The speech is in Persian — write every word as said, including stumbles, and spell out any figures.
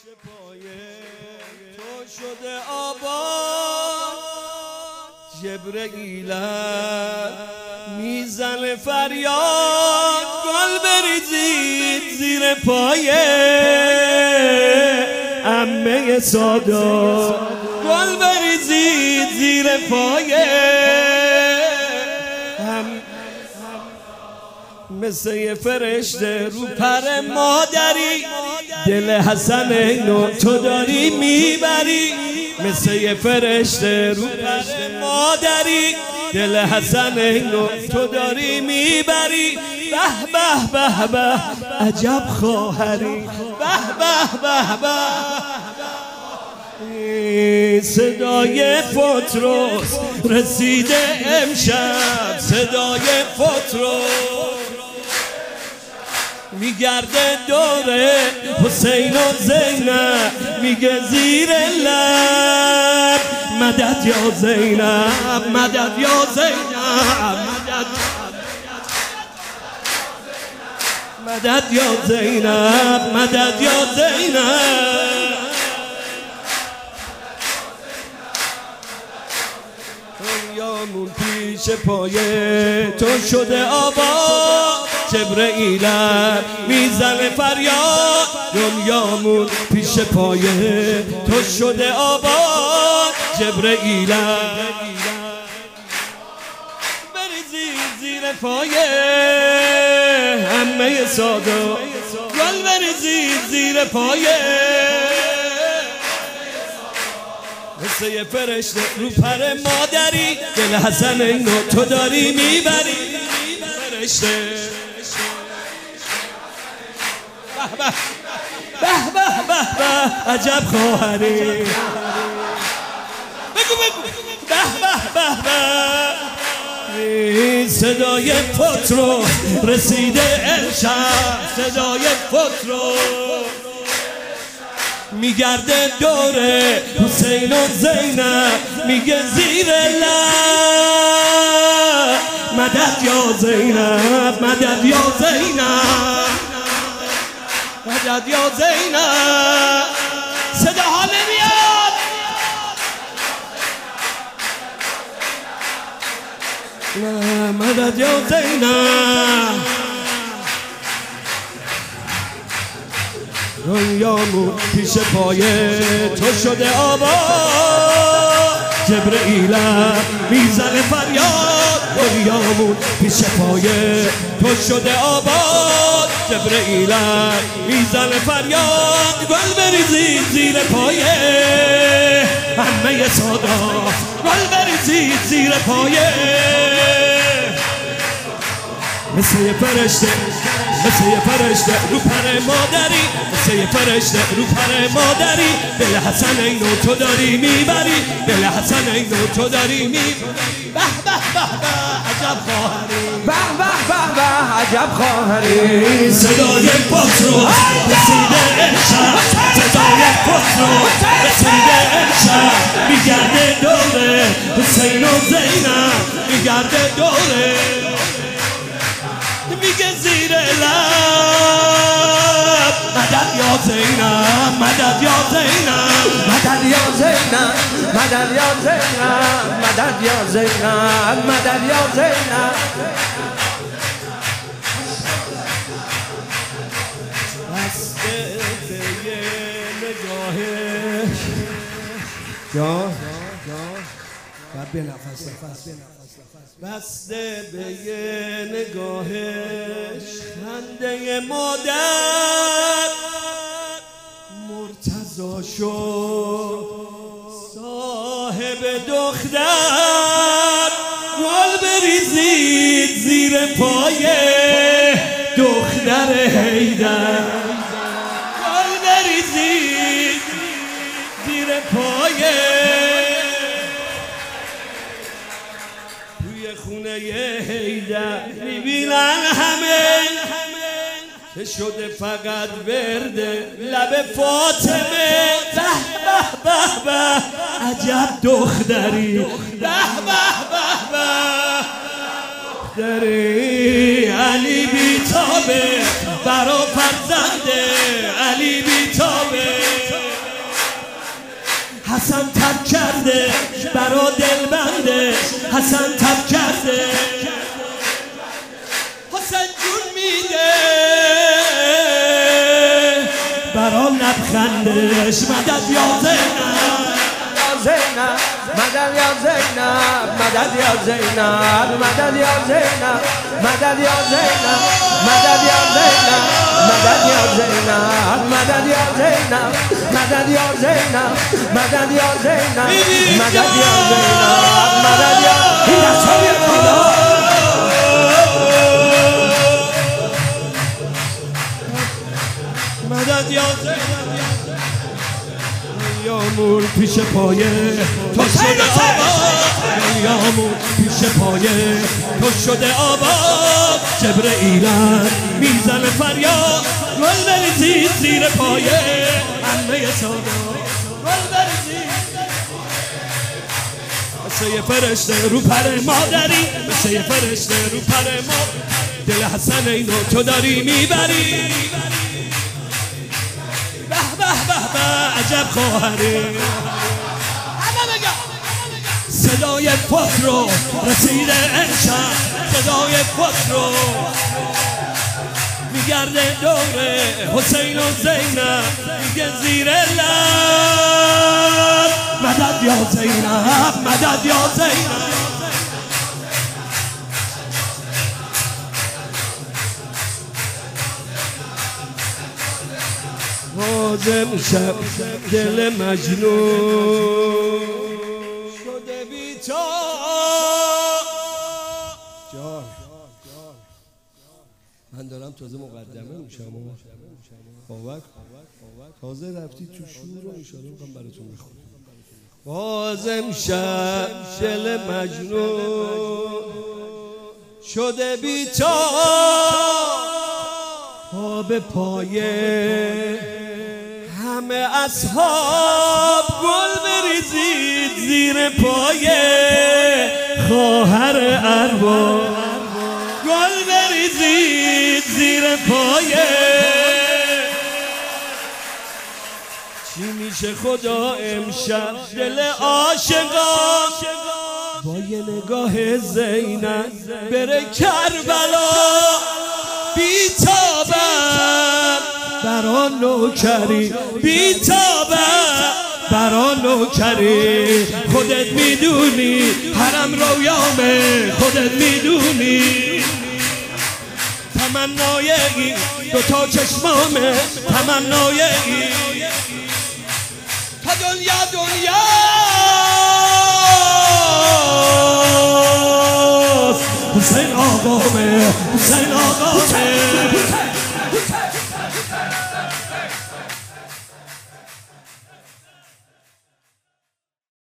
تو شده آباد جبرئیلم میزنه فریاد گل بریزید زیر پای عمه سادات گل بریزید زیر پای هم مثل یه فرشته رو پر مادری دل حسن اینو تو داری میبری مثل یه فرشته رو پر مادری دل حسن اینو تو داری میبری به به به به عجب خواهری به به به به صدای پتروس رسیده امشب صدای پتروس میگرده دوره حسین و زینب میگه زیر لب مدد یا زینب مدد یا زینب مدد مدد یا زینب مدد یا زینب دنیامون پیش پای تو شده آباد جبرئیلم میزنه فریاد دنیامون پیش پای تو شده آباد جبرئیلم بریزید زیر پای همه سادا گل بریزید زیر پای مثل یه فرشته رو پر مادری دل حسن اینو تو داری میبری فرشته به به به به عجب خواهری بگو بگو به به به به صدای پتروس رسیده امشب صدای پتروس میگرده دوره حسین و زینب میگه زیر لب مدد یا زینب مدد یا زینب مدد یا زینب صداها نمیاد مدد یا زینب دنیامون پیش پای تو شده آباد جبرئیلم میزنه فریاد دنیامون پیش پای تو شده آباد جبرئیلم میزنه فریاد گل بریزید زیر پای همه سادات گل بریزید زیر پای مثل یه فرشته مثل یه فرشته رو پر مادری مثل یه فرشته رو پر مادری دل حسن اینو تو داری میبری دل حسن اینو تو داری میبری به به به به عجب خواهری به به به به عجب خواهری صدای پتروس رسیده امشب صدای پتروس رسیده امشب میگرده دوره حسین و زینب میگرده دوره میگه زیر لب مدد یا زینب مدد یا زینب مدد یا زینب مدد یا زینب مدد یا زینب مدد یا زینب بسته به یه نگاهش جا بعد به نفس نفس بسته به یه نگاهش خنده مادر مرتضا شد صاحب دختر گل بریزید زیر پای دختر حیدر گل بریزید زیر پای خونه حیدر میبینن همه که شده فقط ورده لب فاطمه به به به به عجب دختری به به به به دختری علی بیتابه برا فرزنده علی بیتابه حسن تب کرده برا دل بنده حسن تب کرده حسن جون میده برا لبخندش مدد یا زینب زینب مدد یا زینب مدد یا زینب مدد یا زینب مدد یا زینب مدد یا زینب مدد یا زینب مدد یا زینب مدد یا زینب مدد یا زینب مدد یا زینب مدد یا این دست‌ها بیاد بالا مدد یا زینب یامور پیش پایه تو شده آباد یامور پیش پایه تو شده آباد جبرئیلم میزنه فریاد گل بریزید زیر پایه همه سادات گل بریزید مثل یه فرشته رو پر مادری مثل یه فرشته رو پر ما دل حسن اینو تو داری میبری به به به به عجب خواهری صدای فوت رو رسیده امشب صدای فوت رو میگرده دوره حسین و زینب میگه زیر لب مدد یا زینب مدد یا زینب حاضر شب دل مجنون شده بی‌تاب جان من دارم تازه مقدمه میشم باور تازه رفتی تو شور رو انشاءالله میخوام براتون بخونم حاضر شب دل مجنون شده بی‌تاب پا به پایه همه اصحاب گل بریزید زیر پایه خواهر ارباب گل بریزید زیر پایه چی میشه خدا امشب دل عاشقان با یه نگاه زینب بره کربلا بی‌تابم برا نوکری بی‌تابم برا نوکری خودت میدونی حرم رویامه خودت میدونی تمنای این دوتا چشمامه تمنای این تا دنیا دنیاست حسین آقامه حسین آقامه